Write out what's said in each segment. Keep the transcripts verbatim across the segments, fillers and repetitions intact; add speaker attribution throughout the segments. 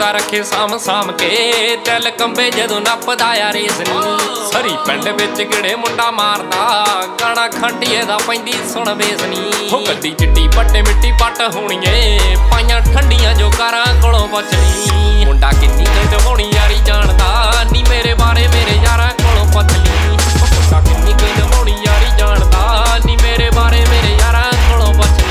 Speaker 1: ਨੱਚਦਾ ਰੱਖੇ ਸਾਮ ਸਾਮ ਕੇ ਦਿਲ ਕੰਬੇ ਜਦੋਂ ਨੱਪਦਾ ਆ ਰੇਸ ਨੀ ਸਰੀ ਪਿੰਡ ਵਿੱਚ ਕਿਹੜੇ ਮੁੰਡਾ ਮਾਰਦਾ ਗਾਣਾ ਖੰਡੀਏ ਦਾ ਪੈਂਦੀ ਸੁਣ ਵੇਸ ਨੀ ਹੋ ਗੱਡੀ ਚਿੱਟੀ ਪੱਟੇ ਮਿੱਟੀ ਪੱਟ ਹੋਣੀਏ ਪਾਈਆਂ ਠੰਡੀਆਂ ਜੋ ਕਾਰਾਂ ਕੋਲੋਂ ਪੁੱਛਣੀ ਮੁੰਡਾ ਕਿੰਨੀ ਕਢਵਾਉਣੀ ਯਾਰੀ ਜਾਣਦਾ ਨੀ ਮੇਰੇ ਬਾਰੇ ਮੇਰੇ ਯਾਰਾਂ ਕੋਲੋਂ ਪੁੱਛਲੀ ਮੁੰਡਾ ਕਿੰਨੀ ਕਢਵਾਉਣੀ ਯਾਰੀ ਜਾਣਦਾ ਨੀ ਮੇਰੇ ਬਾਰੇ ਮੇਰੇ ਯਾਰਾਂ ਕੋਲੋਂ ਪੁੱਛਲੀ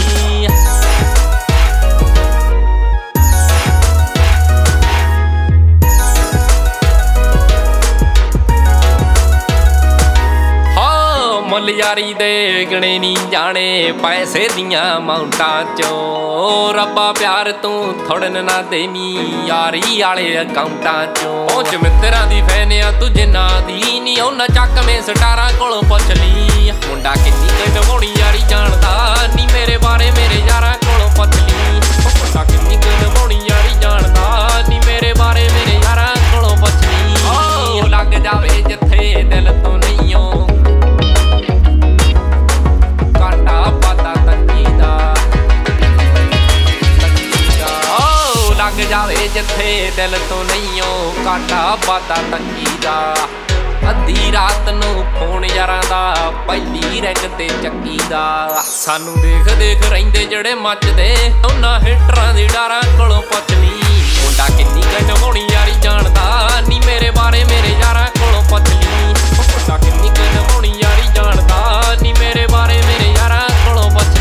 Speaker 1: ਮੁੱਲ ਯਾਰੀ ਦੇ ਗਣੇ ਨੀ ਜਾਣੇ ਪੈਸੇ ਦੀਆਂ ਮਾਊਂਟਾਂ ਚੋਂ ਰੱਬਾ ਪਿਆਰ ਤੂੰ ਥੋੜਨ ਨਾ ਦੇਵੀਂ ਯਾਰੀ ਵਾਲੇ ਅਕਾਊਂਟਾਂ ਚੋਂ ਪਹੁੰਚ ਮਿੱਤਰਾਂ ਦੀ ਫੈਨ ਆ ਤੂੰ ਜਿੰਨਾ ਦੀ ਨੀ ਉਹਨਾਂ ਚੱਕਵੇਂ ਸਟਾਰਾਂ ਕੋਲੋਂ ਪੁੱਛ ਲਈ ਮੁੰਡਾ ਕਿੰਨੀ ਕਢਵਾਉਣੀ ਯਾਰੀ ਜਾਣਦਾ ਨੀ ਮੇਰੇ ਬਾਰੇ ਮੇਰੇ ਯਾਰਾਂ ਕੋਲੋਂ ਪੁੱਛ ਲਈ ਮੁੰਡਾ ਕਿੰਨੀ ਕਢਵਾਉਣੀ ਯਾਰੀ ਜਾਣਦਾ ਨੀ ਮੇਰੇ ਬਾਰੇ ਮੇਰੇ ਯਾਰਾਂ ਕੋਲੋਂ ਪੁੱਛ ਲਈ ਲੱਗ ਜਾਵੇ ਜਿੱਥੇ ਦਿਲ ਤੋਂ ਨਹੀਂ ਓ ਜਾਵੇ ਜਿੱਥੇ ਦਿਲ ਤੋਂ ਨਹੀਂ ਓ ਕਾਟਾ ਬਾਤਾ ਤੰਗੀ ਦਾ ਅੱਧੀ ਰਾਤ ਨੂੰ ਫੋਨ ਯਾਰਾਂ ਦਾ ਪਹਿਲੀ ਰੈਕ ਤੇ ਚੱਕੀ ਦਾ ਸਾਨੂੰ ਦੇਖ ਦੇਖ ਰਹਿੰਦੇ ਜਿਹੜੇ ਮੱਚਦੇ ਉਹਨਾਂ ਹਿੱਟਰਾਂ ਦੀ ਡਾਰਾਂ ਕੋਲੋਂ ਪੁੱਛਣੀ ਮੁੰਡਾ ਕਿੰਨੀ ਕਢਵਾਉਣੀ ਯਾਰੀ ਜਾਣਦਾ ਨੀ ਮੇਰੇ ਬਾਰੇ ਮੇਰੇ ਯਾਰਾਂ ਕੋਲੋਂ ਪੁੱਛਲੀ ਮੁੰਡਾ ਕਿੰਨੀ ਕਢਵਾਉਣੀ ਯਾਰੀ ਜਾਣਦਾ ਨੀ ਮੇਰੇ ਬਾਰੇ ਮੇਰੇ ਯਾਰਾਂ ਕੋਲੋਂ ਪੁੱਛਲੀ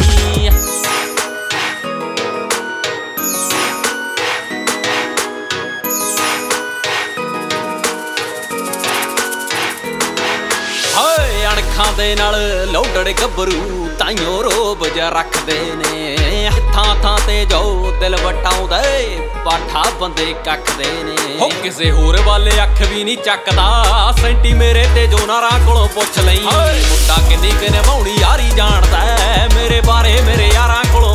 Speaker 1: ਅਣਖਾਂ ਦੇ ਨਾਲ ਲੋਡੜ ਗੱਭਰੂ ਤਾਈਓ ਰੋਬ ਜਿਹਾ ਰੱਖਦੇ ਨੇ ਥਾਂ ਥਾਂ ਤੇ ਜੋ ਦਿਲ ਵਟਾਉਂਦੇ ਬਾਠਾ ਬੰਦੇ ਕੱਖਦੇ ਨੇ ਹੋ ਕਿਸੇ ਹੋਰ ਵਾਲੇ ਅੱਖ ਵੀ ਨਹੀਂ ਚੱਕਦਾ ਸੈਂਟੀ ਮੇਰੇ ਤੇ ਜੋ ਨਾਰਾਂ ਕੋਲੋਂ ਪੁੱਛ ਲਈ ਮੁੰਡਾ ਕਿੰਨੀ ਕਿ ਨਿਭਾਉਣੀ ਯਾਰੀ ਜਾਣਦਾ ਮੇਰੇ ਬਾਰੇ ਮੇਰੇ ਯਾਰਾਂ ਕੋਲੋਂ